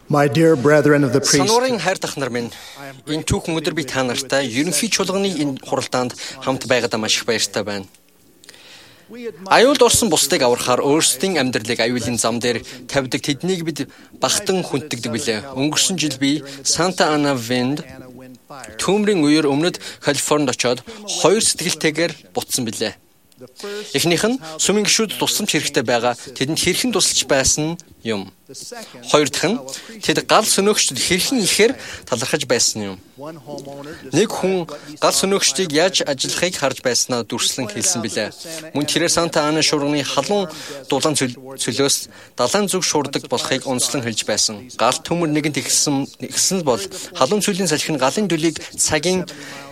My dear brethren of the priesthood, Сануурын хайр дахнар минь, энэ түүхэн өдөр би та нартай ерөнхий чуулганы энэ хуралдаанд хамт байгаадаа маш их баяртай байна. Аюулд орсон бусдыг аврахаар өөрсдийн амьдралыг аюулын зам дээр тавьдаг тэднийг бид бахтан хүнддэг билээ. Өнгөрсөн жил би Санта Ана Винд түүмрийн үеэр өмнөд Калифорнид очоод 2 сэтгэлтэйгээр бутсан билээ. Эхнийх нь сүмийн гишүүд тусламж хэрэгтэй байгаа тэдэнд хэрхэн тусалж байсан юм. Хоёр дахь нь тэд гал сөнөөгчдөд хэрхэн ихээр талархаж байсан юм. Нэг хүн гал сөнөөгчдийг яаж ажиллахыг харж байснаа дүрслэн хэлсэн билээ. Мөн тэрээр Санта Ана шуурганы халуун дулаан цөлөөс далайн зүг шуурдаг болохыг онцлон хэлж байсан. Гал төмөр нэгэнт ихсэн бол халуун цөлийн салхи нь галын дөлийг цагийн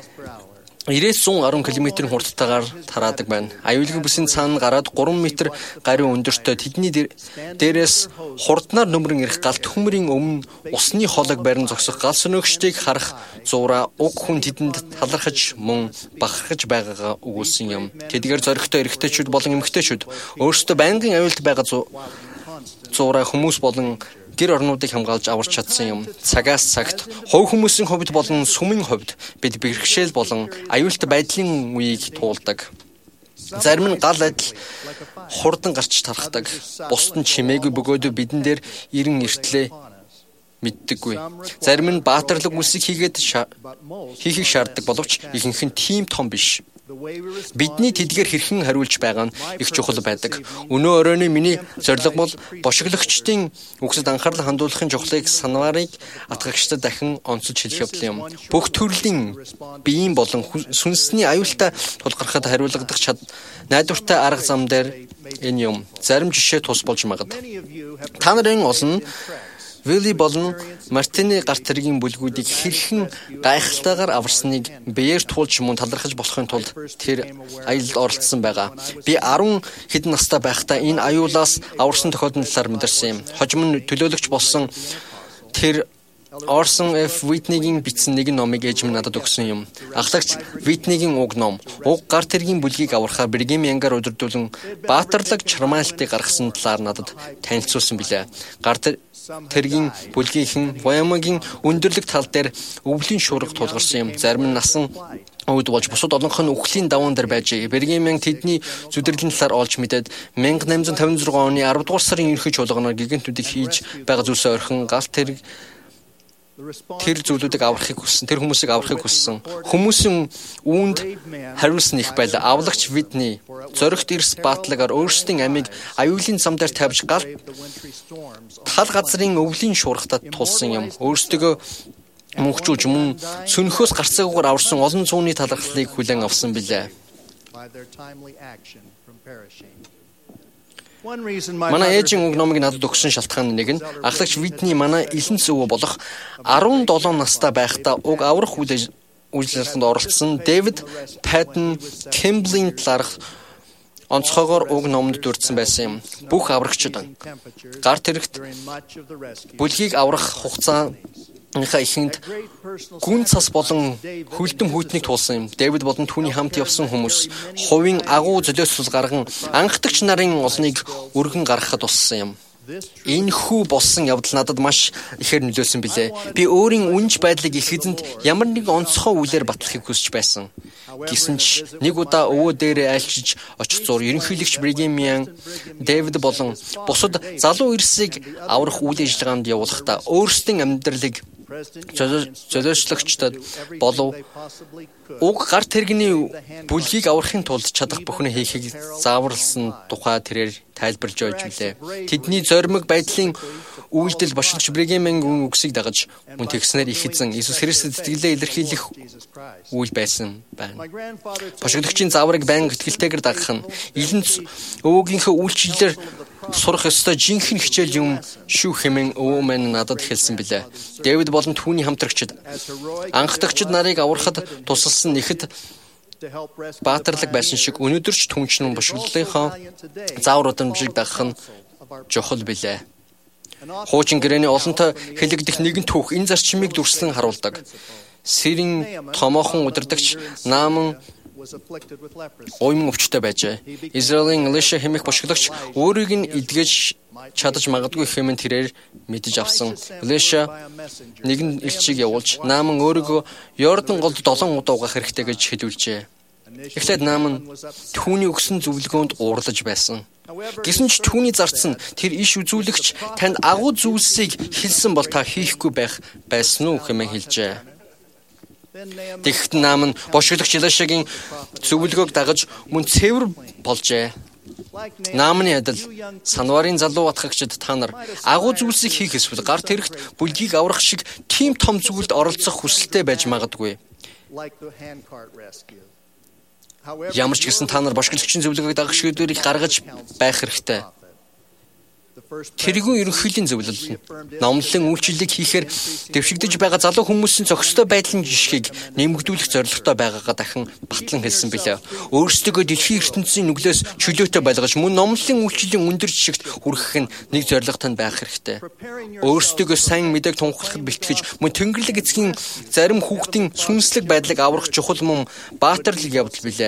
90-110 км хурдтайгаар тараадаг байна. Аюулгүй бүсийн цаана гараад 3 м гарын өндөртөө тэдний дээрээс хурднаар нөмрөн ирэх галт хүмрийн өмнө усны холог барин зогсох гал сөнөөгчдийг харах зураа уг хүн тэдэнд талархаж мөн бахархаж байгаагаа өгүүлсэн юм. Тэдгээр зоригтой эрэгтэйчүүд болон эмэгтэйчүүд өөрсдөө байнгын аюулд байгаа зураа хүмүүс болон гэр орнуудыг хамгаалж аварч чадсан юм. Цагаас цагт хувь хүмүүсийн хувьд болон сүмийн хувьд бид бэрхшээл болон аюултай байдлын үеийг туулдаг. Зарим нь гал адил хурдан гарч тархдаг. Бусд нь чимээгүй бөгөөд бидэн дээр ирэн иртлээ мэддэггүй. Зарим нь баатарлаг үлсийг хийхийг шаарддаг боловч ихэнх нь тийм том биш. Бидний тэдгээр хэрхэн хариулж байгаа нь их чухал байдаг. Өнөө оройны миний зорилго бол бошиглогчдын үгсэд анхаарал хандуулахын чухлыг санаарыг атгагчдад дахин онцолж хэлэх явдал юм. Бүх төрлийн биеийн болон сүнсний аюултай тулгархад хариулгадах найдвартай арга зам дээр энэ юм. Зарим жишээ тус болж магад. Та нарын олон Вилли болон Мартины гарт тэргийн бүлгүүдийг хэрхэн гайхалтайгаар аварсныг биеэр туулж мөн талархаж болохын тулд тэр аялалд оролцсон байгаа. Би 10 хэдэн настай байхдаа энэ аюулаас аварсан тохиолдолд талаар мэдэрсэн юм. Хожим нь төлөөлөгч болсон тэр Orson F. Whitney-гийн бичсэн нэгэн номыг ээж минь надад өгсөн юм. Ахлагч Whitney-гийн уг ном. Уг гар тэргийн бүлгийг аврахаар Бригем Янгаар удирдуулан баатарлаг чармаалтыг гаргасан талаар надад танилцуулсан билээ. Гар тэргийн бүлгийнхэн Wyoming-ийн өндөрлөг тал дээр өвлийн шуурга тулгарсан юм. Зарим нь насан өвд болж бусад олонх нь үхлийн даваан дээр байжээ. Бригем Янг тэдний зүдрэлийн талаар олж мэдээд 1856 оны 10 дугаар сарын ерөнхий чуулганаар гигантүүдийг хийж байгаа зүйлсээ орхин гал тэр зүйлүүдийг аврахыг хүссэн. Тэр хүмүүсийг аврахыг хүссэн. Хүмүүсийн үүнд хариулсан их байлаа. Авлагч Whitney зоригт эрс баатлагаар өөрсдийн амийг аюулын зам дээр тавьж тал газрын өвлийн шуургатад тулсан юм. Өөрсдөө мөнхжүүлж мөн сөнхөөс гарцаагүйгээр аварсан олон зууны талархлыг хүлээн авсан билээ. Манай ээжийн уг номыг надад өгсөн шалтгаан нэг нь ахлагч Whitney манай элэнц өвөө болох 17 настай байхдаа уг аврах үйл ажиллагаанд оролцсон Дэвид Паттон Кэмблийн талаарх онцгойгоор уг номонд дурдсан байсан юм. Бүх аврагчид гар тэрэгт бүлгийг аврах хугацааныхаа ихэнд гүн цас болон хөлдөн хүйтнийг туулсан юм. Дэвид болон түүний хамт явсан хүмүүс хувийн агуу золиослол гарган анхдагч нарын олныг өргөн гаргахад туссан юм. Энэхүү болсон явдал надад маш ихээр нөлөөсөн билээ. Би өөрийн үнж байдлыг их эзэнд ямар нэг онцгой үйлээр батлахыг хүсэж байсан. Гэсэн ч нэг удаа өвөө дээрээ айлчиж очих зур ерөнхийлөгч Бригем Янг Дэвид болон бусад залуу ирсийг аврах үйл ажиллагаанд явуулахдаа өөрсдийн амьдралыг золиослогчдод болов уг гар тэрэгний бүлгийг аврахын тулд чадах бүхнээ хийхийг зааварлсан тухай тэрээр тайлбарж өгч билээ. Тэдний зоримог байдлын үйлдэл бошигч Бригем Янгийн үгсийг дагаж мөн тэгснээр их эзэн Иесус Христэд итгэлээ илэрхийлэх үйл байсан байна. Бошигчийн зааврыг байнга итгэлтэйгээр дагах нь элэнц өвөөгийнхөө үйлчлэлээр сурах ёстой жинхэнэ хичээл юм шүү хэмээн өвөө минь надад хэлсэн билээ. Дэвид болон түүний хамтрагчид анхдагчид нарыг аврахад тусалсан нэхэд баатарлаг байсан шиг өнөөдөр ч түнчлэн бошиглолынхоо заавар удамжийг дагах нь чухал билээ. Хуучин гэрээний олонтой хэлэгдэх нэгэн түүх энэ зарчмыг дүрслэн харуулдаг. Сэрийн томоохон удирдагч Нааман уйман өвчтөй байжээ. Израилийн Элиша хэмээх бошиглагч өөрийг нь эдгэж чадаж магадгүй хэмээн тэрээр мэдэж авсан. Элиша нэгэн элчийг явуулж Нааман өөрийгөө Йордан голд 7 удаа угаах хэрэгтэй гэж хэлүүлжээ. Эхлээд Нааман түүний өгсөн зөвлөгөөнд уурлаж байсан. Гэсэн ч түүний зарцсан тэр иш үзүүлэгч танд агуу зүйлсийг хэлсэн бол та хийхгүй байсан уу хэмээн хэлжээ. Тэгэхдээ Нааман бошиглагч Элишагийн зөвлөгөөг дагаж мөн цэвэр болжээ. Нааманы адил санварын залуу атгагчид та нар агуу зүйлсийг хийх эсвэл гарт хэрэгт бүлгийг аврах шиг тийм том зүйлд оролцох хүсэлтэй байж магадгүй. Ямар ч гэсэн та нар бошиглагчийн зөвлөгөөг дагах шийдвэрийг гаргаж байх хэрэгтэй. Тэрүүн ерөнхийлийн зөвлөл номлолын үйлчлэлийг хийхээр дэвшигдэж байгаа залуу хүмүүсийн зохистой байдлын жишгийг нэмэгдүүлэх зорилготой байгаагаа дахин батлан хэлсэн билээ. Өөрсдөө дэлхийн ертөнцийн нүглээс чөлөөтэй байлгаж мөн номлолын үйлчлэлийн өндөр жишгт хүрэхэх нь нэг зорилготой байх хэрэгтэй. Өөрсдөө сайн мэдээг тунхаглахад бэлтгэж мөн Тэнгэрлэг эцгийн зарим хүүхдийн сүнслэг байдлыг аврах чухал мөн баатарлаг явдал билээ.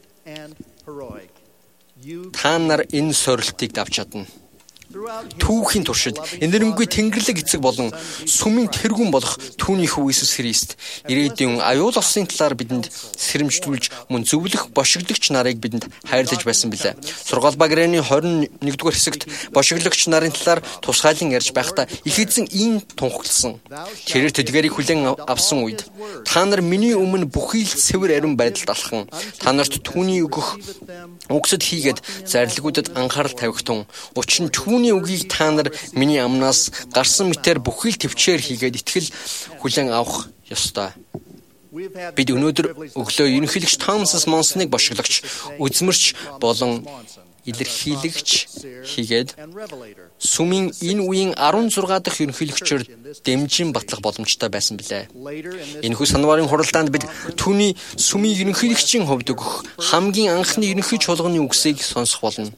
Та нар энэ сорилтыг давж чадна. Түүхийн туршид энэрэнгүй Тэнгэрлэг эцэг болон сүмийн тэргүүн болох түүний хүү Иесус Христ ирээдүйн аюул ослын талаар бидэнд сэрэмжлүүлж мөн зөвлөх бошиглагч нарыг бидэнд хайрлаж байсан билээ. Сургаал багрын 21-р хэсэгт бошиглагч нарын талаар тусгайлан ярьж байхдаа их эзэн ийм тунхагласан. Тэрээр тэдгээрийг хүлээн авсан үед та нар миний өмнө бүхий л цэвэр ариун байдалд алхан та нарт түүний өгөх үгсэд хийгээд зарлагуудад анхаарал тавих тун учир нь түүний үгийг та нар миний амнаас гарсан мэтээр бүхий л төвчээр хийгээд итгэл хүлээн авах ёстой. Бид өнөөдөр өглөө ерөнхийлөгч Томас Монсныг бошиглагч, үзмэрч болон илэрхийлэгч хийгээд сүмийн энэ үеийн 16 дахь ерөнхийлөгчөөр дэмжин батлах боломжтой байсан билээ. Энэхүү санварын хуралдаанд бид түүний сүмийн ерөнхийлөгчийн хувьд өгөх хамгийн анхны ерөнхий чуулганы үгсийг сонсох болно.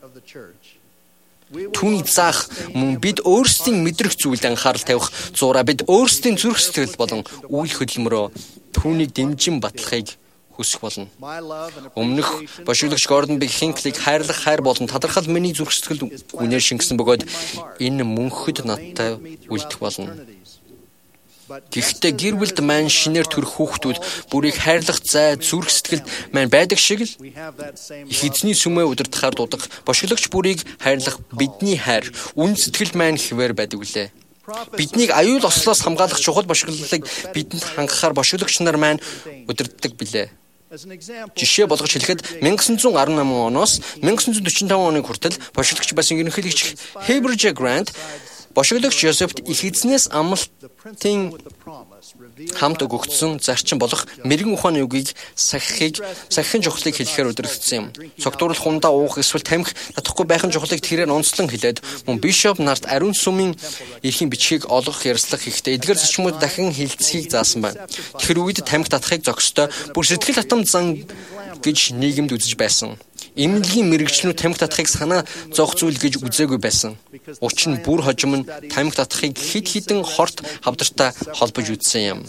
Түүний заах мөн бид өөрсдийн мэдрэх зүйлд анхаарал тавих зураа бид өөрсдийн зүрх сэтгэл болон үйл хөдөлмөрөө түүнийг дэмжин батлахыг хүсэх болно. Өмнөх бошиглагч Гордон Би Хинклийг хайрлах хайр болон талархал миний зүрх сэтгэл гүнээр шингэсэн бөгөөд энэ мөнхөд надтай үлдэх болно. Гэхдээ гэр бүлд маань шинээр төрөх хүүхдүүд бүрийг хайрлах зай зүрх сэтгэлд маань байдаг шиг л их эзний сүмээ удирдахаар дуудах бошиглагч бүрийг хайрлах бидний хайр үн сэтгэлд маань хэвээр байдаг үлээ. Биднийг аюул ослоос хамгаалах чухал бошиглагыг бидэнд хангахаар бошиглагч нар маань удирддаг билээ. Жишээ болгож хэлэхэд 1918 оноос 1945 оны хүртэл бошиглагч байсан ерөнхийлөгч Heber J. Grant бошиглагч Йосефт их эзнээс амлалтын хамт өгөгдсөн зарчим болох мэрэгэн ухааны үгийг сахихын чухлыг хэлэхээр удирдсан юм. Цогтуурлах ундаа уух эсвэл тамхи татахгүй байхын чухлыг тэрээр онцлон хэлээд мөн бишоп нарт ариун сүмийн эрхийн бичгийг олгох ярьслах хийхдээ эдгээр зочмууд дахин хилцхийг заасан байна. Тэр үед тамхи татахыг зохистой бүр сэтгэл хатам зан гэж нийгэмд үзэж байсан. Эмнэлгийн мэрэгчлэнүүд тамхи татахыг санаа зовх зүйл гэж үзээгүй байсан. Учир нь бүр хожим нь тамхи татахыг хэд хэдэн хорт хавдартай холбож үзсэн юм.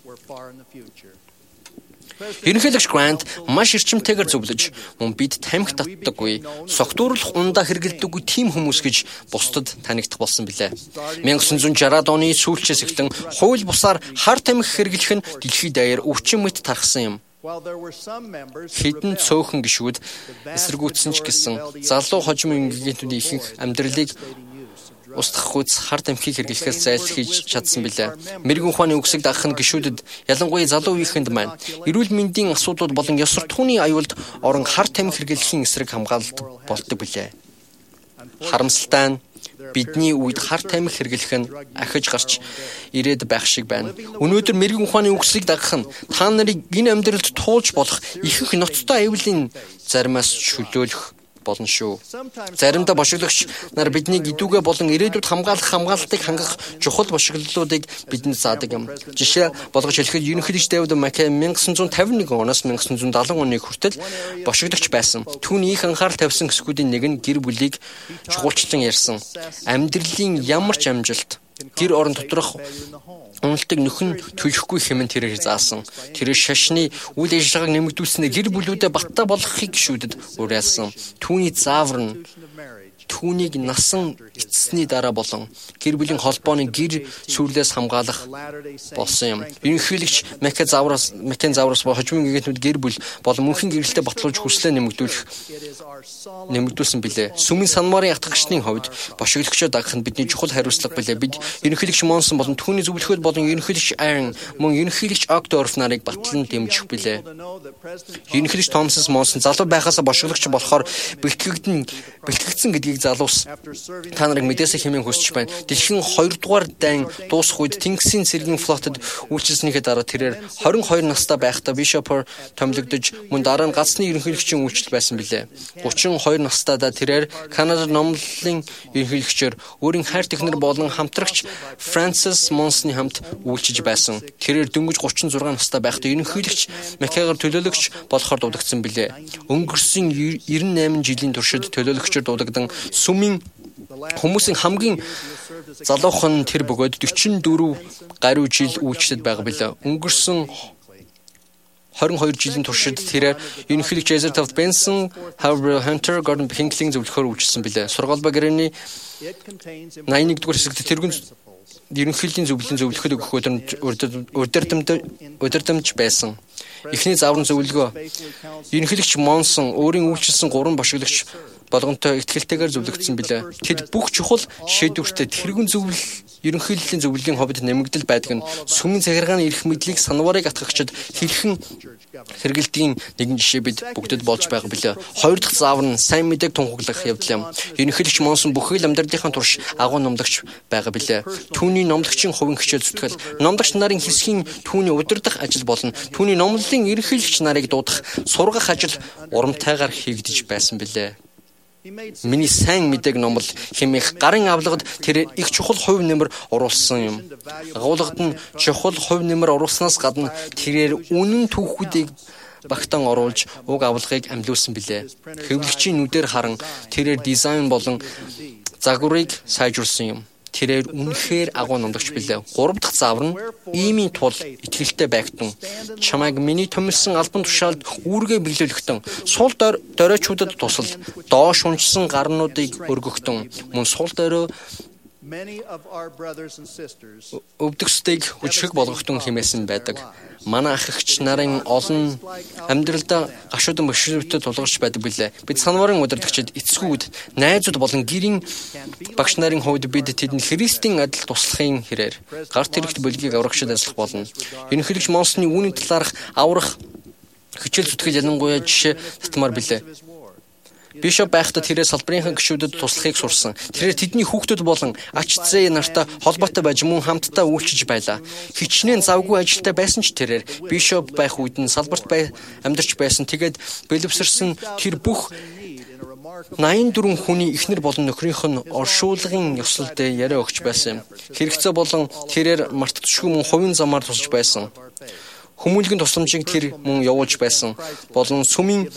Ерөнхийлөгч Грант маш эрчимтэйгээр зөвлөж, мөн бид тамхи татдаггүй, согтуурлах ундаа хэрэглэдэггүй тийм хүмүүс гэж бусдад танигдах болсон билээ. 1960-ад оны сүүлчээс эхлэн хууль бусаар хар тамхи хэрэглэх нь дэлхийд даяар өвчин мэт тархсан юм. Хэдэн цөөхөн гишүүд эсэргүүцсэн ч гэсэн залуу хожим эмгэгчдийн ихэнх амьдралыг устгахгүйц хар тамхиг хэрэглэхээс зайлсхийж хийж чадсан билээ. Мэрэгэн ухааны үгсийг дагах нь гишүүдэд ялангуяа залуу үеийнхэнд маань эрүүл мэндийн асуудлууд болон ёс суртахууны аюулд орон хар тамхи хэрэглэхийн эсрэг хамгаалалт болдог билээ. Харамсалтай нь бидний үед хар тамхи хэрэглэх нь ахиж гарч ирээд байх шиг байна. Өнөөдөр мэрэгэн ухааны үгсийг дагах нь та нарыг энэ амьдралд туулж болох ихэнх ноцтой аюулын заримаас чөлөөлөх болно шүү. Заримдаа бошиглагч нар биднийг идүүгээ болон ирээдүйд хамгаалтыг хангах чухал бошиглолуудыг бидэнд заадаг юм. Жишээ болгож хэлэхэд ерөнхийлөгч Дэвид Маккей 1951 оноос 1970 оны хүртэл бошиглагч байсан. Түүний их анхаарал тавьсан хэсгүүдийн нэг нь гэр бүлийг чухалчлан ярьсан. Амьдралын ямар ч амжилт гэр орон доторх уналтыг нөхөн төлөхгүй хэмээн тэрээр заасан. Тэр шашны үйл ажиллагааг нэмэгдүүлснээр гэр бүлүүдэд баттай болгохыг гишүүдэд уриалсан. Түүний заавар нь түүнийг насан эцсний дараа болон гэр бүлийн холбооны гэр сүрлээс хамгаалах болсон юм. Ерөнхийлөгч Маккен Заврас ба хожимын гэгэтнүүд гэр бүл болон мөнхийн гэрэлтэд батлуулж хүслээ нэмэгдүүлсэн билээ. Сүмийн санмарын ятгагчдын хувьд бошиглогчоо дагах нь бидний чухал хариуцлага билээ. Бид ерөнхийлөгч Монсон болон түүний зөвлөхөд болон ерөнхийлөгч Айрон мөн ерөнхийлөгч Огдорф нарыг батлан дэмжих билээ. Ерөнхийлөгч Томас Монсон залуу байхаас бошиглогч болохоор бэлтгэгдсэн гэдгийг залуус та нарыг мэдээсээ хэмээн хүсэж байна. Дэлхийн 2 дугаар дайн дуусах үед Тэнгисийн цэргийн флотод үйлчилснийхээ дараа тэрээр 22 настай байхдаа бишопор томилогдож мөн дараа нь гацны ерөнхийлөгчийн үйлчлэл байсан билээ. 32 настайдаа тэрээр Канада номлолын ерөнхийлөгчөөр өөрийн хайр технэр болон хамтрагч Фрэнсис Монсны хамт үйлчилж байсан. Тэрээр дөнгөж 36 настай байхдаа ерөнхийлөгч Маккейгаар төлөөлөгч болохоор дуудагдсан билээ. Өнгөрсөн 98 жилийн туршид төлөөлөгчөөр дуудагдан сүмийн хүмүүсийн хамгийн залуухан тэр бөгөөд 44 гаруй жил үйлчлээд байгаа билээ. Өнгөрсөн 22 жилийн туршид тэрээр ерөнхийлөгч Ezra Taft Benson, Howard Hunter, Gordon Hinckley зөвлөхөөр үйлчилсэн билээ. Сургаалбаа гэрээний 81-р хэсэгт тэргүүн ерөнхийллийн зөвлөхөд өгөх удирдамж байсан. Эхний заавар зөвлөгөө ерөнхийлөгч Монсон өөрийн үйлчилсэн 3 бошиглогч болгонтой ихтгэлтэйгээр зөвлөгдсөн билээ. Тэд бүх чухал шийдвэртээ тэргүүн ерөнхийллийн зөвлөлийн хувьд нэмэгдэл байдаг нь сүмийн захиргааны эрх мэдлийг санварыг атгагчид хэрхэн хэрэгэлдгийн нэгэн жишээ бид бүгдэд болж байгаа билээ. Хоёр дахь заавар нь сайн мэдээг тунхаглах явдал юм. Ерөнхийлөгч Монсон бүхэл амьдралынхаа турш агуу номлогч байгаа билээ. Түүний номлогчийн хувийн хичээл зүтгэл, номлогч нарын хэсгийн түүний удирдах ажил болон түүний номлолын ерөнхийлөгч нарыг дуудах, сургах ажил урамтайгаар хийгдэж байсан билээ. Миний сайн мэдээг номлол хэмээх гарын авлагад тэр их чухал хувь нэмэр оруулсан юм. Агуулгад нь чухал хувь нэмэр оруулснаас гадна тэрээр үнэн түүхүүдийг багтаан оруулж уг авлагыг амлиулсан билээ. Хэвлэгчийн нүдээр харан тэрээр дизайн болон загварыг сайжруулсан юм. Тэрээр үнэхээр агуу номлогч билээ. 3 дахь заавар нь иймийн тул итгэлтэй байгтан чамайг миний төмөлсөн албан тушаалд үүргээ биелүүлэхтэн сул доройчуудад тусал доош унжсан гарнуудыг өргөхтэн мөн сул дорой өвдөгсдгийг хүчрэг болгохтун хэмээсэн байдаг. Манай ах эгч нарын олон амьдралдаа гашуудан бошиглогчдод тулгарч байдаг билээ. Бид санварын удирдагчид, эцгүүд, найзууд болон гэрийн багш нарын хувьд бид тэдэнд Христийн адил туслахын хэрээр гарт хэрэгт бүлгийг аврагчид ажиллах болно. Ерөнхийлөгч Монсны үүний талаарх аврах хичээл зүтгэл ялангуяа жишээ татмаар билээ. Бишоп байхдаа тэрээр салбарынхан гишүүдэд туслахыг сурсан. Тэрээр тэдний хүүхдүүд болон ач зээ нартай холбоотой байж мөн хамтдаа үйлчилж байлаа. Хичнээн завгүй ажилтай байсан ч тэрээр бишоп байх үед нь салбарт амьдарч байсан. Тэгээд бэлэвсэрсэн тэр бүх 84 хүний эхнэр болон нөхрийнх нь оршуулгын ёслолд яриа өгч байсан юм. Хэрэгцээ болон тэрээр мартагдшгүй мөн хувийн замаар тусаж байсан. Хүмүүнлэгийн тусламжийг тэр мөн явуулж байсан. Болон сүмийн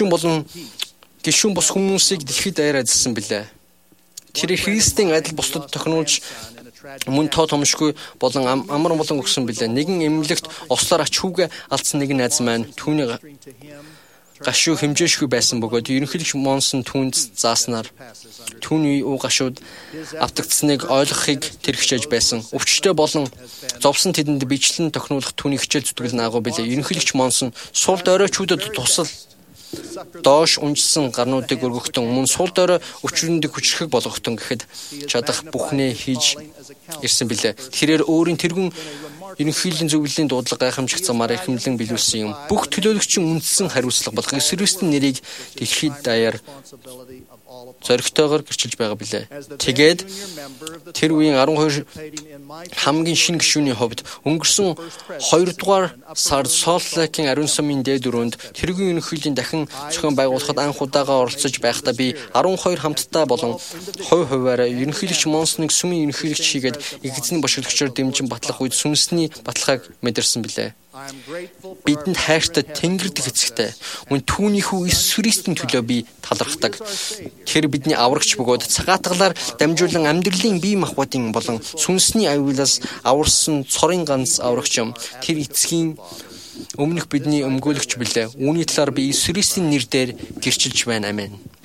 гишүүн бус хүмүүсийг дэлхийд даяар ажилласан билээ. Тэр Христийн адил бусдад тохируулж мөн тоо томшгүй болон амар болон өгсөн билээ. Нэгэн эмнэлэгт ослоор ач хүүгээ алдсан нэгэн найз маань түүний гашуу хэмжээшгүй байсан бөгөөд ерөнхийлөгч Монсон түүнд зааснаар түүний уу гашууд автагдсныг ойлгохыг тэр хичээж байсан. Өвчтөе болон зовсон тэдэнд бичлэн тохируулах түүний хичээл зүтгэл наагуу билээ. Ерөнхийлөгч Монсон сул доройчуудад тусал доош унжсан гарнуудыг өргөхтөн мөн сул дорой өчрөндийг хүчрхэг болгохтон гэхэд чадах бүхнээ хийж ирсэн билээ. Тэрээр өөрийн тэргүүн ерөнхийллийн зөвлөлийн дуудлага гайхамшигт замаар эрхэмлэн биелүүлсэн юм. Бүх төлөөлөгчийн үндсэн хариуцлага болох Христийн нэрийг дэлхийд даяар зоригтойгоор гэрчилж байгаа билээ. Тэгээд тэр үеийн 12 хамгийн шинэ гишүүний хувьд өнгөрсөн 2 дугаар сард Солт-Лейкийн ариун сумын дээд өрөөнд тэргийн ерөнхийллийн дахин зохион байгуулахад анх удаага оролцож байхдаа би 12 хамтдаа болон хувь хуваараа ерөнхийлөгч Монсныг сүмийн ерөнхийлөгч хийгээд эзний бошиглогчоор дэмжин батлах үед сүнсний баталгааг мэдэрсэн билээ. Бидэнд хайртай Тэнгэр дэх эцэгтэй мөн түүний хүү Иесус Христийн төлөө би талархдаг. Тэр бидний аврагч бөгөөд цагаатгалаар дамжуулан амьдралын бие махбодын болон сүнсний аюулаас аварсан цорын ганц аврагч юм. Тэр эцгийн өмнөх бидний өмгөөлөгч билээ. Үүний талаар би Иесус Христийн нэрээр гэрчилж байна. Амен.